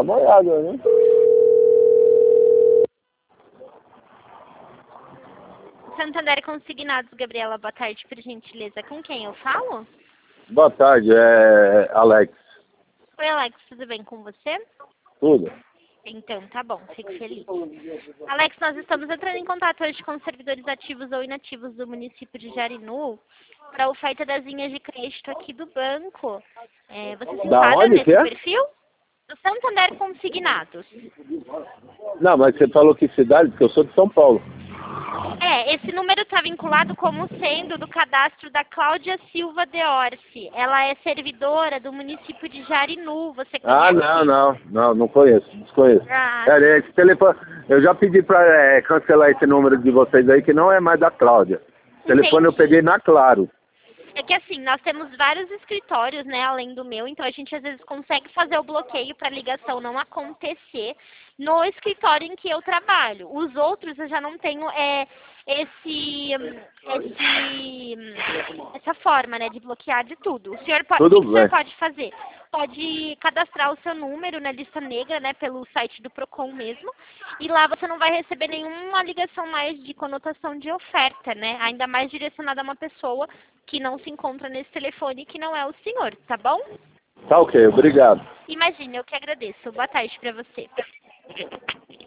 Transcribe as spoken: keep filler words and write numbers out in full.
uma olhada, né? Santander Consignados, Gabriela, boa tarde, por gentileza. Com quem eu falo? Boa tarde, é Alex. Oi, Alex, tudo bem com você? Tudo? Então, tá bom, fico feliz. Alex, nós estamos entrando em contato hoje com os servidores ativos ou inativos do município de Jarinu para oferta das linhas de crédito aqui do banco. É, você se Da enquadra onde nesse que é? perfil? Do Santander Consignados. Não, mas você falou que cidade? Porque eu sou de São Paulo. É, esse número está vinculado como sendo do cadastro da Cláudia Silva de Orsi. Ela é servidora do município de Jarinu. Você Ah, conhece? não, não, não, não conheço, desconheço. Ah, É, esse telefone, eu já pedi para é, cancelar esse número de vocês aí, que não é mais da Cláudia. O telefone eu entendi. peguei na Claro. É que assim, nós temos vários escritórios, né, além do meu, então a gente às vezes consegue fazer o bloqueio para a ligação não acontecer no escritório em que eu trabalho. Os outros eu já não tenho é, esse, esse, essa forma, né, de bloquear de tudo. O senhor pode, o que Tudo que o senhor bem. pode fazer? Pode cadastrar o seu número na lista negra, né, pelo site do Procon mesmo, e lá você não vai receber nenhuma ligação mais de conotação de oferta, né, ainda mais direcionada a uma pessoa que não se encontra nesse telefone, que não é o senhor, tá bom? Tá ok, obrigado. Imagine, eu que agradeço. Boa tarde para você.